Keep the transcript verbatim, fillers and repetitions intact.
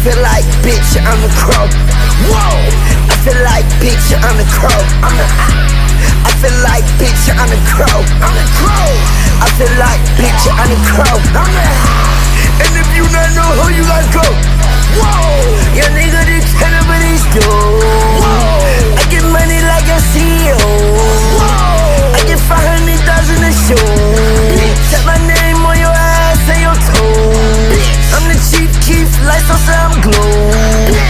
feel like, bitch, I'm the crow. Whoa! I feel like, bitch, I'm the crow. I'm the I feel like, bitch, I'm the crow. I'm the crow. I feel like, bitch, I'm the crow. I'm the And if you not know who, you gotta go. Whoa!